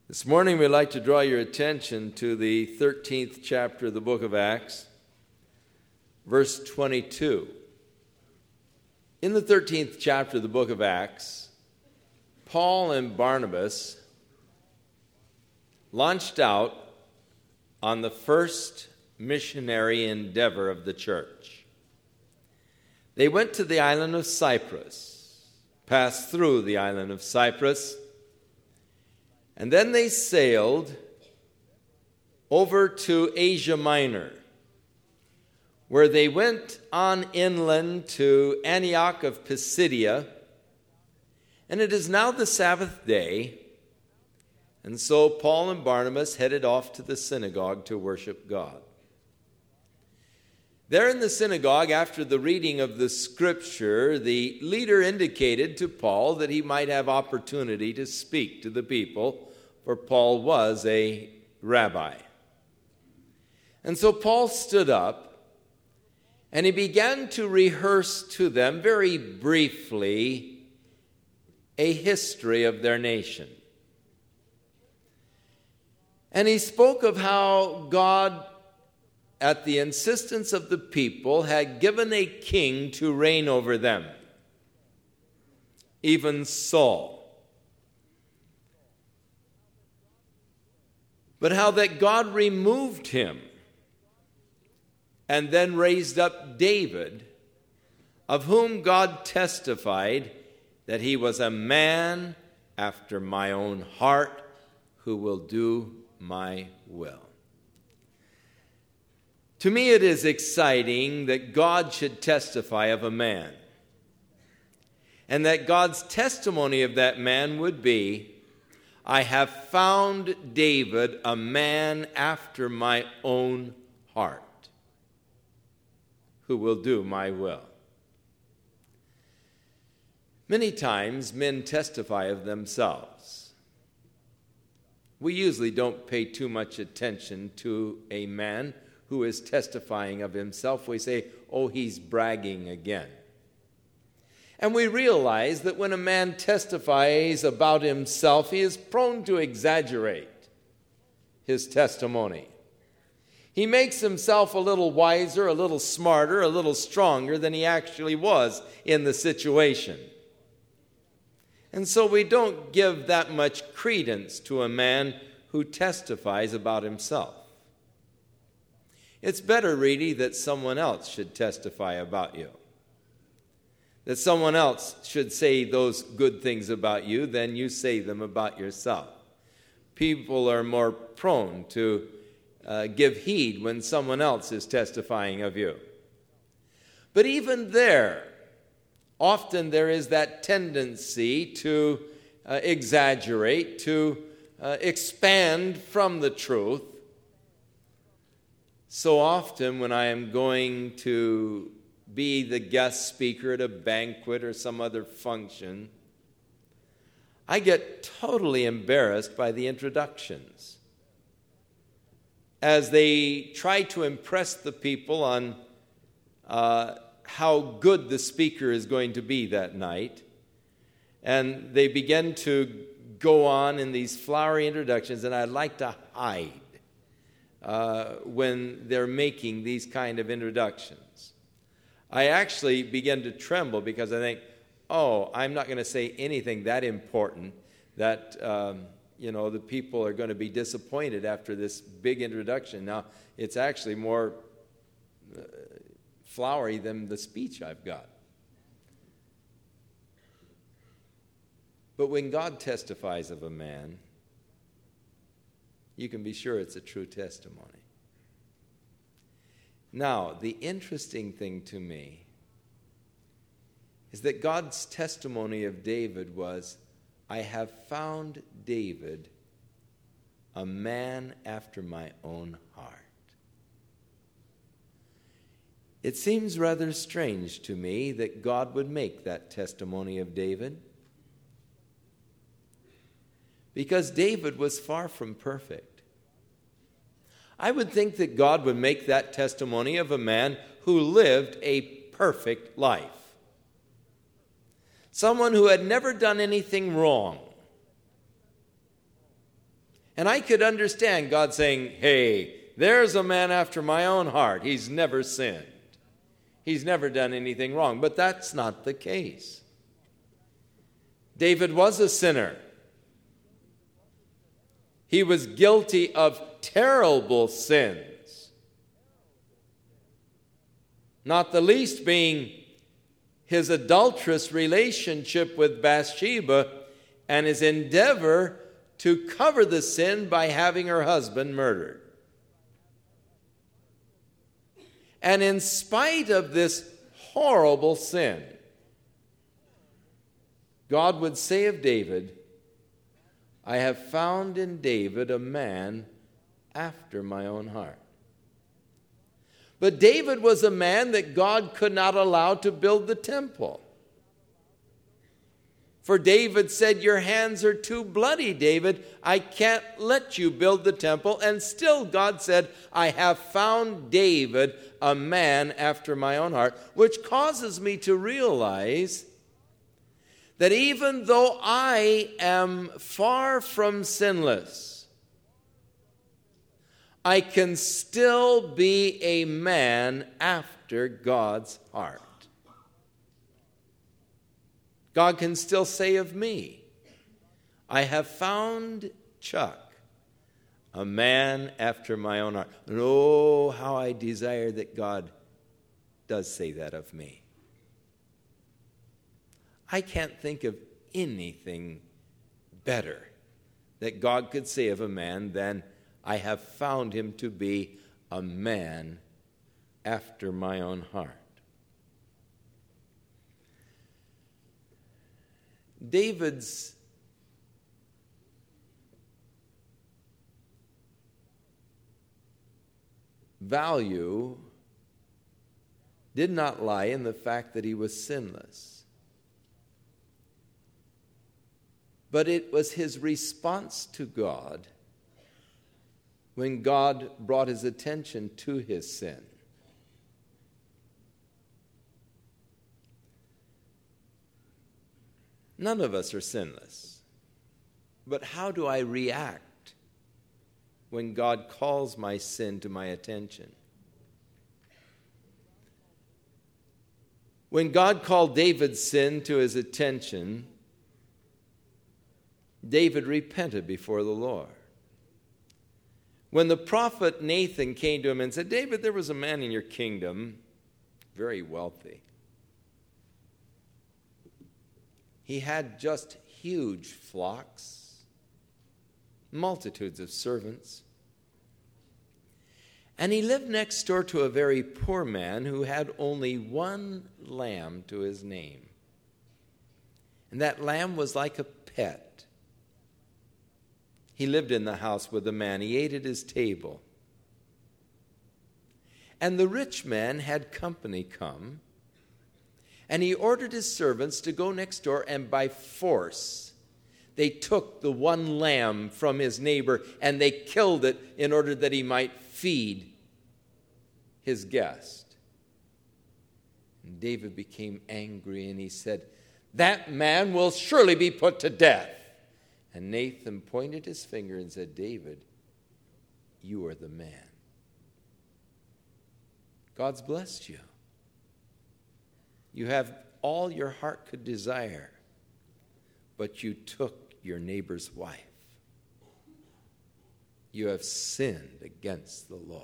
This morning we'd like to draw your attention to the 13th chapter of the book of Acts, verse 22. In the 13th chapter of the book of Acts, Paul and Barnabas launched out on the first missionary endeavor of the church. They went to the island of Cyprus, passed through the island of Cyprus, and then they sailed over to Asia Minor, where they went on inland to Antioch of Pisidia. And it is now the Sabbath day, and so Paul and Barnabas headed off to the synagogue to worship God. There in the synagogue, after the reading of the scripture, the leader indicated to Paul that he might have opportunity to speak to the people, for Paul was a rabbi. And so Paul stood up, and he began to rehearse to them very briefly a history of their nation. And he spoke of how God, at the insistence of the people, had given a king to reign over them, even Saul. But how that God removed him and then raised up David, of whom God testified that he was a man after my own heart who will do my will. To me, it is exciting that God should testify of a man, and that God's testimony of that man would be, I have found David a man after my own heart who will do my will. Many times men testify of themselves. We usually don't pay too much attention to a man who is testifying of himself. We say, oh, he's bragging again. And we realize that when a man testifies about himself, he is prone to exaggerate his testimony. He makes himself a little wiser, a little smarter, a little stronger than he actually was in the situation. And so we don't give that much credence to a man who testifies about himself. It's better, really, that someone else should testify about you, that someone else should say those good things about you than you say them about yourself. People are more prone to give heed when someone else is testifying of you. But even there, often there is that tendency to exaggerate, to expand from the truth. So often when I am going to be the guest speaker at a banquet or some other function, I get totally embarrassed by the introductions, as they try to impress the people on how good the speaker is going to be that night. And they begin to go on in these flowery introductions, and I'd like to hide when they're making these kind of introductions. I actually begin to tremble because I think, oh, I'm not going to say anything that important that, the people are going to be disappointed after this big introduction. Now, it's actually more flowery than the speech I've got. But when God testifies of a man, you can be sure it's a true testimony. Now, the interesting thing to me is that God's testimony of David was, I have found David a man after my own heart. It seems rather strange to me that God would make that testimony of David, because David was far from perfect. I would think that God would make that testimony of a man who lived a perfect life. Someone who had never done anything wrong. And I could understand God saying, hey, there's a man after my own heart. He's never sinned. He's never done anything wrong. But that's not the case. David was a sinner. He was guilty of terrible sins, not the least being his adulterous relationship with Bathsheba and his endeavor to cover the sin by having her husband murdered. And in spite of this horrible sin, God would say of David, I have found in David a man after my own heart. But David was a man that God could not allow to build the temple. For David said, your hands are too bloody, David. I can't let you build the temple. And still God said, I have found David a man after my own heart, which causes me to realize that even though I am far from sinless, I can still be a man after God's heart. God can still say of me, I have found Chuck, a man after my own heart. And oh, how I desire that God does say that of me. I can't think of anything better that God could say of a man than I have found him to be a man after my own heart. David's value did not lie in the fact that he was sinless, but it was his response to God when God brought his attention to his sin. None of us are sinless. But how do I react when God calls my sin to my attention? When God called David's sin to his attention, David repented before the Lord. When the prophet Nathan came to him and said, David, there was a man in your kingdom, very wealthy. He had just huge flocks, multitudes of servants. And he lived next door to a very poor man who had only one lamb to his name. And that lamb was like a pet. He lived in the house with the man. He ate at his table. And the rich man had company come. And he ordered his servants to go next door, and by force, they took the one lamb from his neighbor and they killed it in order that he might feed his guest. And David became angry and he said, that man will surely be put to death. And Nathan pointed his finger and said, David, you are the man. God's blessed you. You have all your heart could desire, but you took your neighbor's wife. You have sinned against the Lord.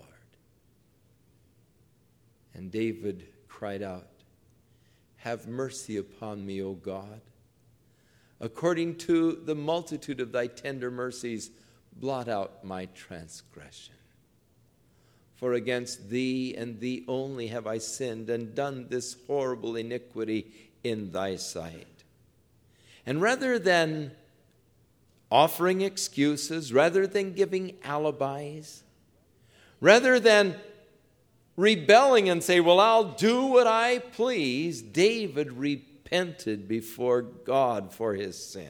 And David cried out, have mercy upon me, O God. According to the multitude of thy tender mercies, blot out my transgression. For against thee and thee only have I sinned and done this horrible iniquity in thy sight. And rather than offering excuses, rather than giving alibis, rather than rebelling and say, well, I'll do what I please, David repented before God for his sin.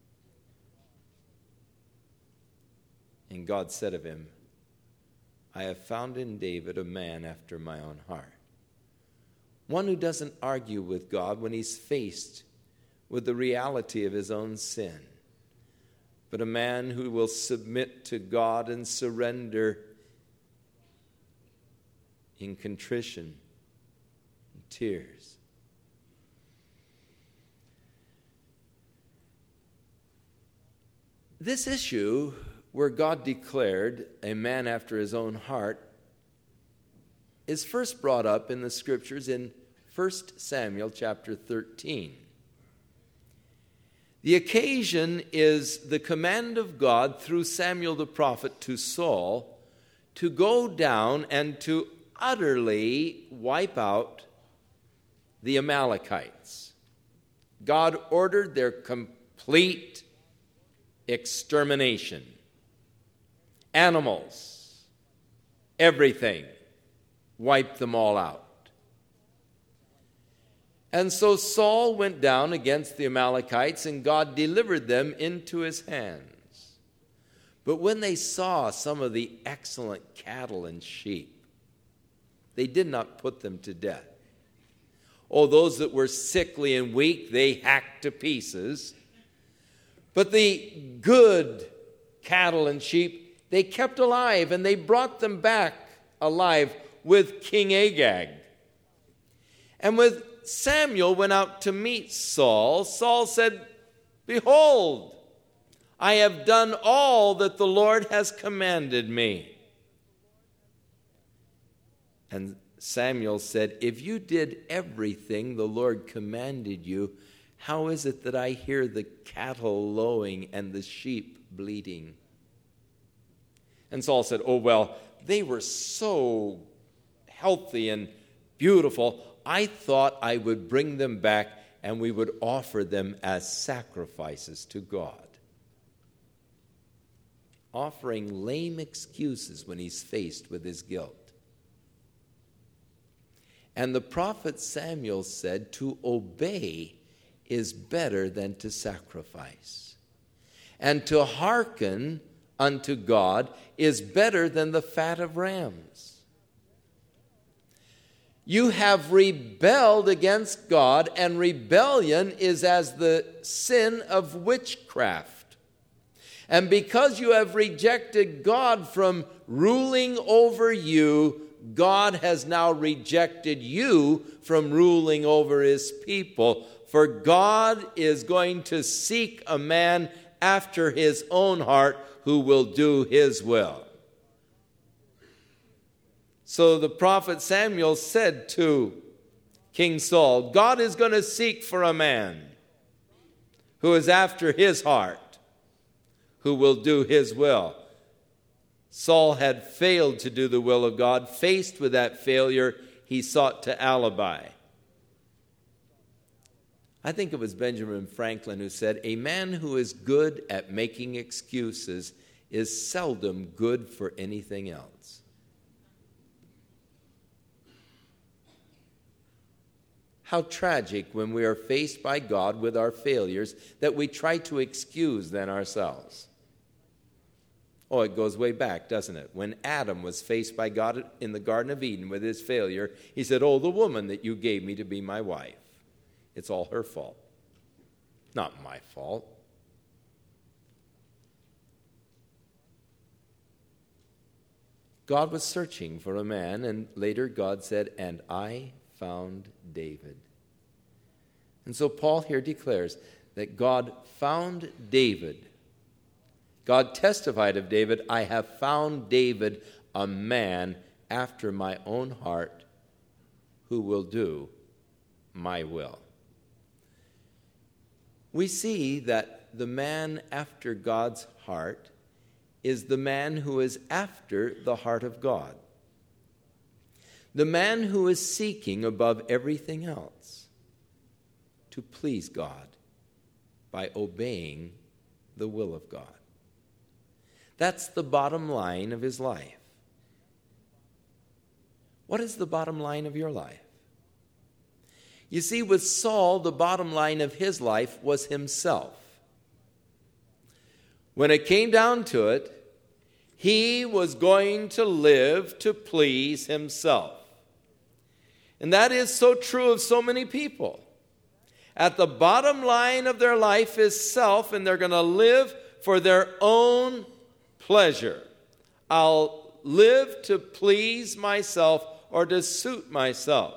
And God said of him, I have found in David a man after my own heart. One who doesn't argue with God when he's faced with the reality of his own sin, but a man who will submit to God and surrender in contrition and tears. This issue, where God declared a man after his own heart, is first brought up in the scriptures in 1 Samuel chapter 13. The occasion is the command of God through Samuel the prophet to Saul to go down and to utterly wipe out the Amalekites. God ordered their complete extermination. Animals, everything, wiped them all out. And so Saul went down against the Amalekites, and God delivered them into his hands. But when they saw some of the excellent cattle and sheep, they did not put them to death. Oh, those that were sickly and weak, they hacked to pieces. But the good cattle and sheep, they kept alive, and they brought them back alive with King Agag. And with Samuel went out to meet Saul, Saul said, "Behold, I have done all that the Lord has commanded me." And Samuel said, "If you did everything the Lord commanded you, how is it that I hear the cattle lowing and the sheep bleating?" And Saul said, "Oh, well, they were so healthy and beautiful, I thought I would bring them back and we would offer them as sacrifices to God." Offering lame excuses when he's faced with his guilt. And the prophet Samuel said, to obey is better than to sacrifice. And to hearken unto God is better than the fat of rams. You have rebelled against God, and rebellion is as the sin of witchcraft. And because you have rejected God from ruling over you, God has now rejected you from ruling over his people. For God is going to seek a man after his own heart who will do his will. So the prophet Samuel said to King Saul, God is going to seek for a man who is after his heart, who will do his will. Saul had failed to do the will of God. Faced with that failure, he sought to alibi. I think it was Benjamin Franklin who said, "A man who is good at making excuses is seldom good for anything else." How tragic when we are faced by God with our failures that we try to excuse then ourselves. Oh, it goes way back, doesn't it? When Adam was faced by God in the Garden of Eden with his failure, he said, "Oh, the woman that you gave me to be my wife, it's all her fault, not my fault." God was searching for a man, and later God said, "And I found David." And so Paul here declares that God found David. God testified of David, "I have found David, a man after my own heart, who will do my will." We see that the man after God's heart is the man who is after the heart of God. The man who is seeking above everything else to please God by obeying the will of God. That's the bottom line of his life. What is the bottom line of your life? You see, with Saul, the bottom line of his life was himself. When it came down to it, he was going to live to please himself. And that is so true of so many people. At the bottom line of their life is self, and they're going to live for their own pleasure. I'll live to please myself or to suit myself.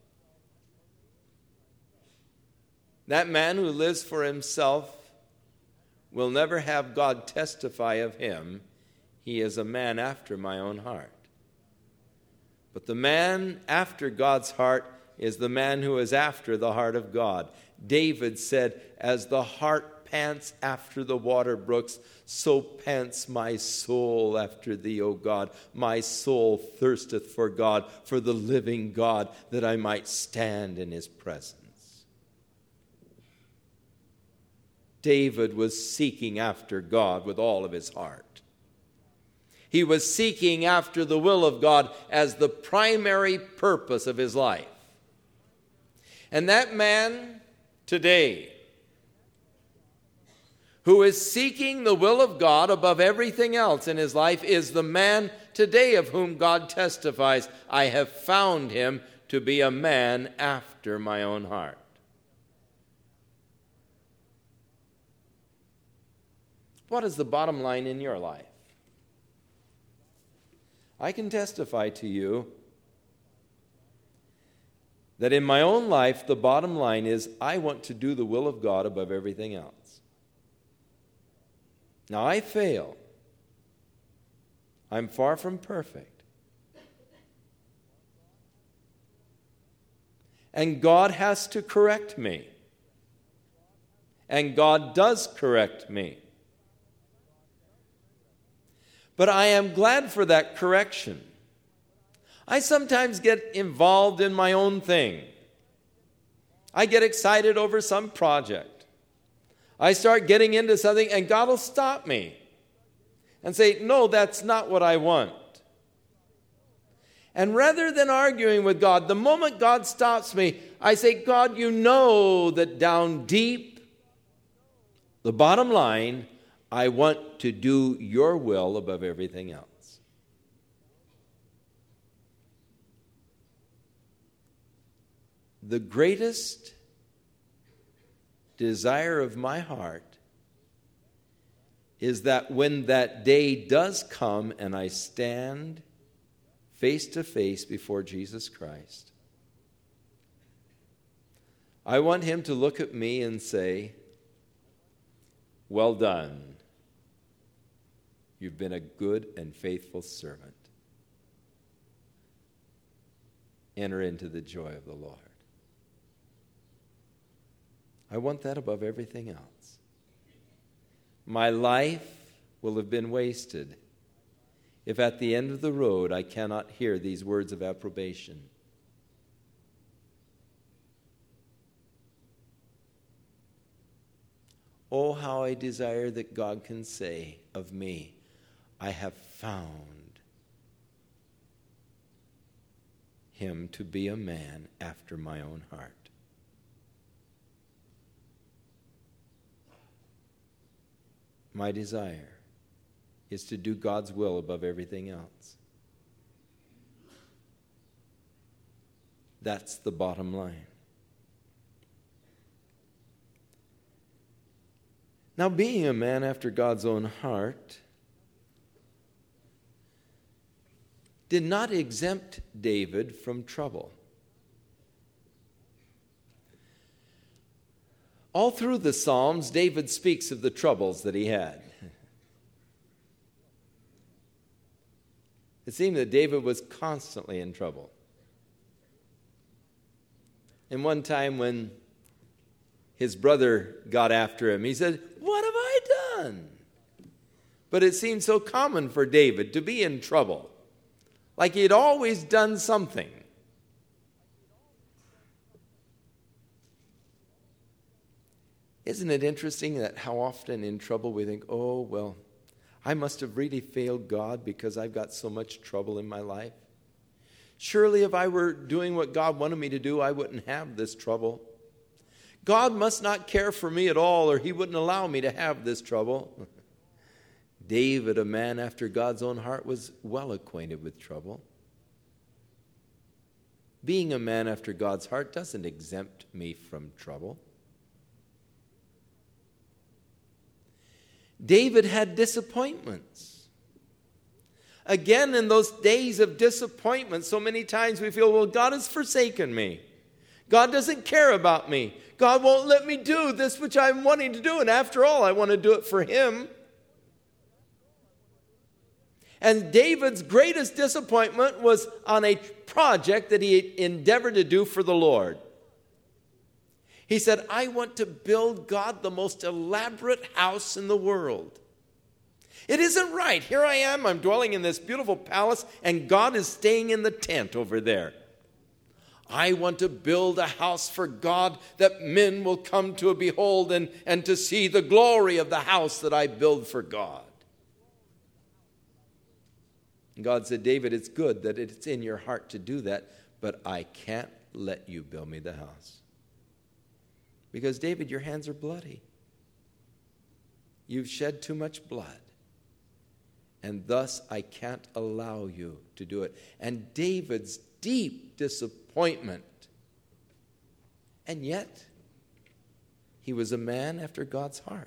That man who lives for himself will never have God testify of him, he is a man after my own heart. But the man after God's heart is the man who is after the heart of God. David said, as the heart pants after the water brooks, so pants my soul after thee, O God. My soul thirsteth for God, for the living God, that I might stand in his presence. David was seeking after God with all of his heart. He was seeking after the will of God as the primary purpose of his life. And that man today, who is seeking the will of God above everything else in his life, is the man today of whom God testifies, I have found him to be a man after my own heart. What is the bottom line in your life? I can testify to you that in my own life, the bottom line is I want to do the will of God above everything else. Now, I fail. I'm far from perfect. And God has to correct me. And God does correct me. But I am glad for that correction. I sometimes get involved in my own thing. I get excited over some project. I start getting into something and God will stop me and say, no, that's not what I want. And rather than arguing with God, the moment God stops me, I say, God, you know that down deep, the bottom line, I want to do your will above everything else. The greatest desire of my heart is that when that day does come and I stand face to face before Jesus Christ, I want him to look at me and say, well done. You've been a good and faithful servant. Enter into the joy of the Lord. I want that above everything else. My life will have been wasted if at the end of the road I cannot hear these words of approbation. Oh, how I desire that God can say of me, I have found him to be a man after my own heart. My desire is to do God's will above everything else. That's the bottom line. Now, being a man after God's own heart did not exempt David from trouble. All through the Psalms, David speaks of the troubles that he had. It seemed that David was constantly in trouble. And one time when his brother got after him, he said, "What have I done?" But it seemed so common for David to be in trouble, like he had always done something. Isn't it interesting that how often in trouble we think, oh, well, I must have really failed God because I've got so much trouble in my life. Surely if I were doing what God wanted me to do, I wouldn't have this trouble. God must not care for me at all, or he wouldn't allow me to have this trouble. David, a man after God's own heart, was well acquainted with trouble. Being a man after God's heart doesn't exempt me from trouble. David had disappointments. Again, in those days of disappointment, so many times we feel, well, God has forsaken me. God doesn't care about me. God won't let me do this which I'm wanting to do. And after all, I want to do it for Him. And David's greatest disappointment was on a project that he endeavored to do for the Lord. He said, I want to build God the most elaborate house in the world. It isn't right. Here I am. I'm dwelling in this beautiful palace, and God is staying in the tent over there. I want to build a house for God that men will come to behold and to see the glory of the house that I build for God. And God said, David, it's good that it's in your heart to do that, but I can't let you build me the house. Because, David, your hands are bloody. You've shed too much blood. And thus I can't allow you to do it. And David's deep disappointment. And yet, he was a man after God's heart.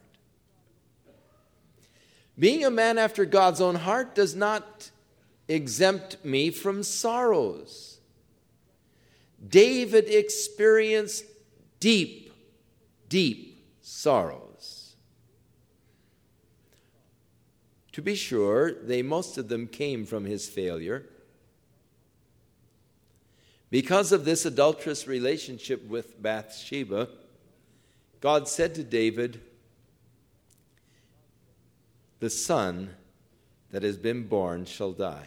Being a man after God's own heart does not exempt me from sorrows. David experienced deep sorrows. To be sure, most of them came from his failure. Because of this adulterous relationship with Bathsheba, God said to David, the son that has been born shall die.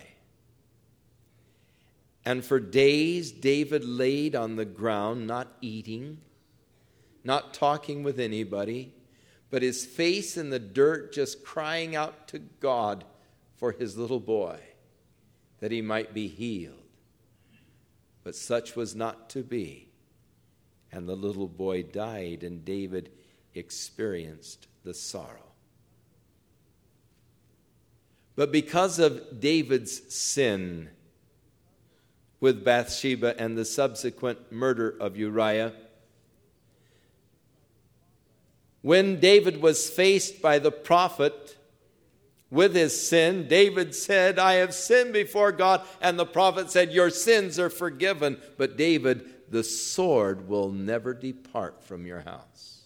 And for days David laid on the ground, not eating, not talking with anybody, but his face in the dirt, just crying out to God for his little boy, that he might be healed. But such was not to be. And the little boy died, and David experienced the sorrow. But because of David's sin with Bathsheba and the subsequent murder of Uriah, when David was faced by the prophet with his sin, David said, I have sinned before God. And the prophet said, your sins are forgiven. But David, the sword will never depart from your house.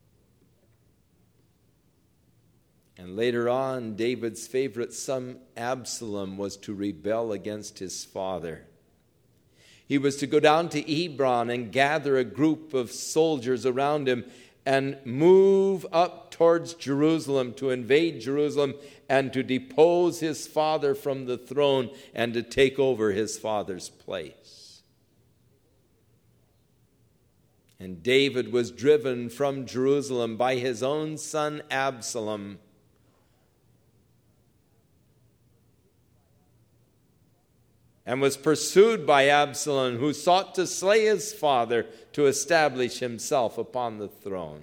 And later on, David's favorite son, Absalom, was to rebel against his father. He was to go down to Hebron and gather a group of soldiers around him and move up towards Jerusalem, to invade Jerusalem and to depose his father from the throne and to take over his father's place. And David was driven from Jerusalem by his own son Absalom, and was pursued by Absalom, who sought to slay his father to establish himself upon the throne.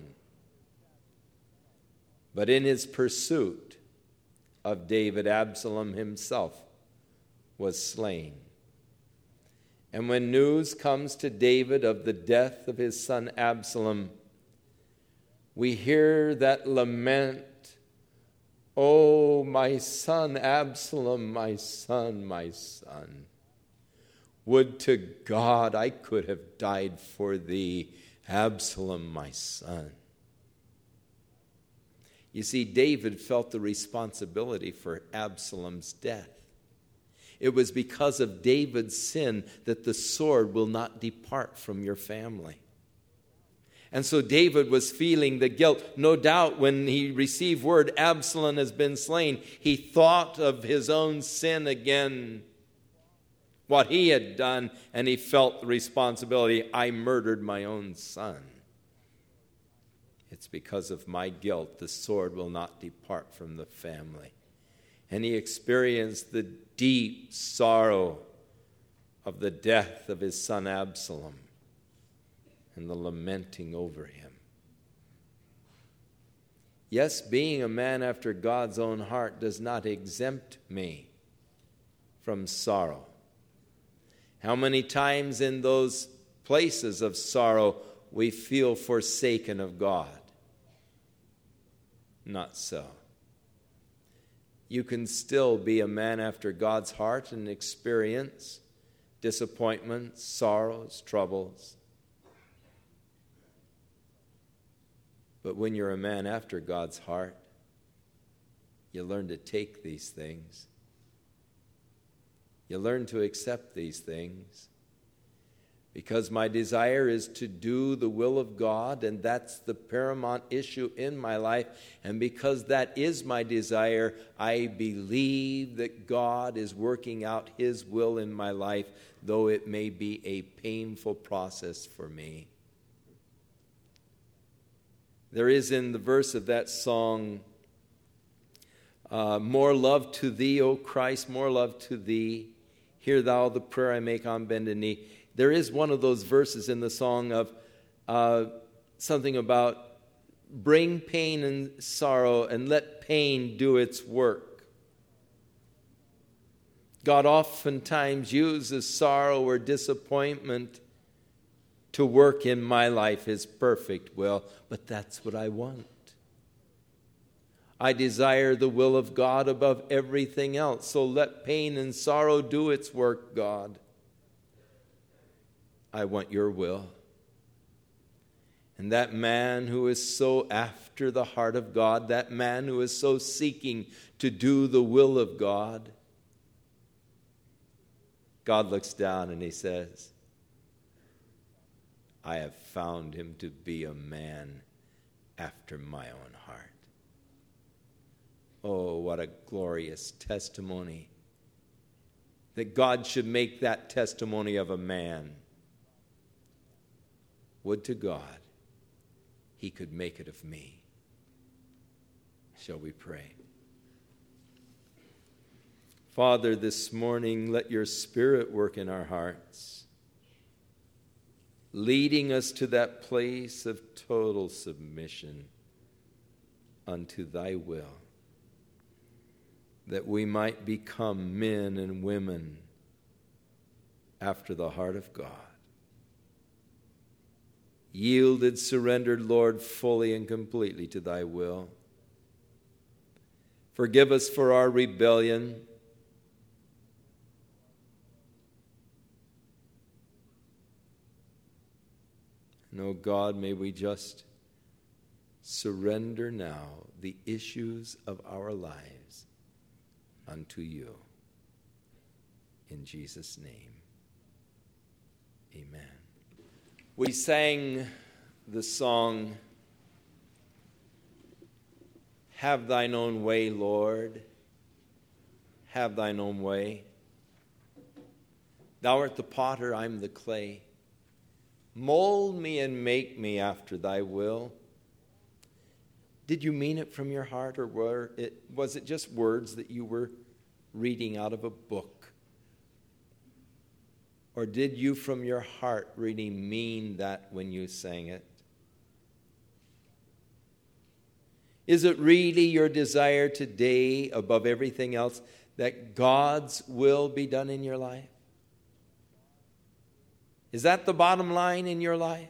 But in his pursuit of David, Absalom himself was slain. And when news comes to David of the death of his son Absalom, we hear that lament, "Oh, my son Absalom, my son, my son. Would to God I could have died for thee, Absalom, my son." You see, David felt the responsibility for Absalom's death. It was because of David's sin that the sword will not depart from your family. And so David was feeling the guilt. No doubt when he received word Absalom has been slain, he thought of his own sin again, what he had done, and he felt the responsibility. I murdered my own son. It's because of my guilt the sword will not depart from the family. And he experienced the deep sorrow of the death of his son Absalom and the lamenting over him. Yes, being a man after God's own heart does not exempt me from sorrow. How many times in those places of sorrow we feel forsaken of God? Not so. you can still be a man after God's heart and experience disappointments, sorrows, troubles. But when you're a man after God's heart, you learn to take these things. You learn to accept these things. Because my desire is to do the will of God, and that's the paramount issue in my life. And because that is my desire, I believe that God is working out His will in my life, though it may be a painful process for me. There is in the verse of that song, more love to Thee, O Christ, more love to Thee. Hear Thou the prayer I make on bended knee. There is one of those verses in the song of something about bring pain and sorrow and let pain do its work. God oftentimes uses sorrow or disappointment to work in my life His perfect will, but that's what I want. I desire the will of God above everything else, so let pain and sorrow do its work, God. I want your will. And that man who is so after the heart of God, that man who is so seeking to do the will of God, God looks down and He says, I have found him to be a man after my own heart. Oh, what a glorious testimony. That God should make that testimony of a man. Would to God He could make it of me. Shall we pray? Father, this morning let your Spirit work in our hearts, leading us to that place of total submission unto thy will, that we might become men and women after the heart of God. Yielded, surrendered, Lord, fully and completely to thy will. Forgive us for our rebellion. And, oh God, may we just surrender now the issues of our lives unto you. In Jesus' name, amen. We sang the song, Have thine own way, Lord, have thine own way. Thou art the potter, I'm the clay. Mold me and make me after thy will. Did you mean it from your heart, or was it just words that you were reading out of a book? Or did you from your heart really mean that when you sang it? Is it really your desire today, above everything else, that God's will be done in your life? Is that the bottom line in your life?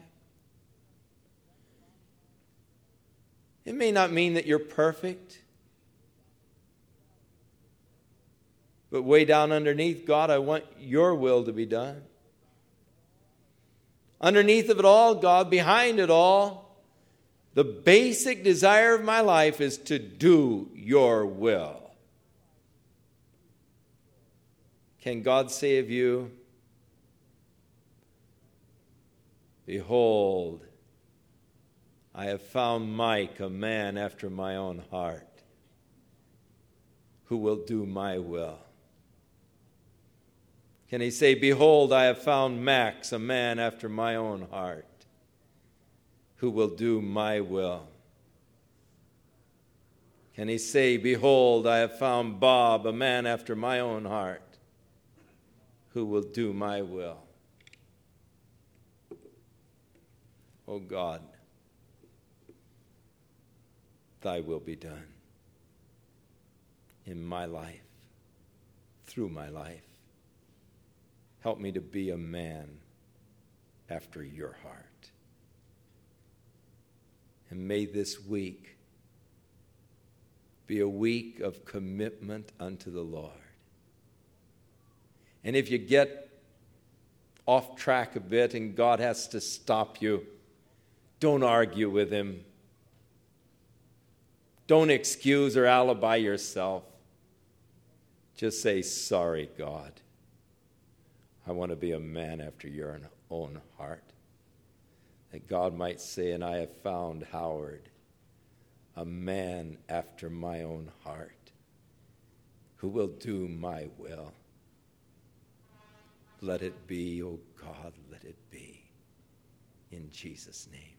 It may not mean that you're perfect, but way down underneath, God, I want your will to be done. Underneath of it all, God, behind it all, the basic desire of my life is to do your will. Can God say of you, behold, I have found Mike, a man after my own heart, who will do my will? Can he say, behold, I have found Max, a man after my own heart, who will do my will? Can he say, behold, I have found Bob, a man after my own heart, who will do my will? Oh God, thy will be done in my life, through my life. Help me to be a man after your heart. And may this week be a week of commitment unto the Lord. And if you get off track a bit and God has to stop you, don't argue with him. Don't excuse or alibi yourself. Just say, sorry, God. I want to be a man after your own heart. That God might say, and I have found Howard, a man after my own heart, who will do my will. Let it be, O God, let it be. In Jesus' name.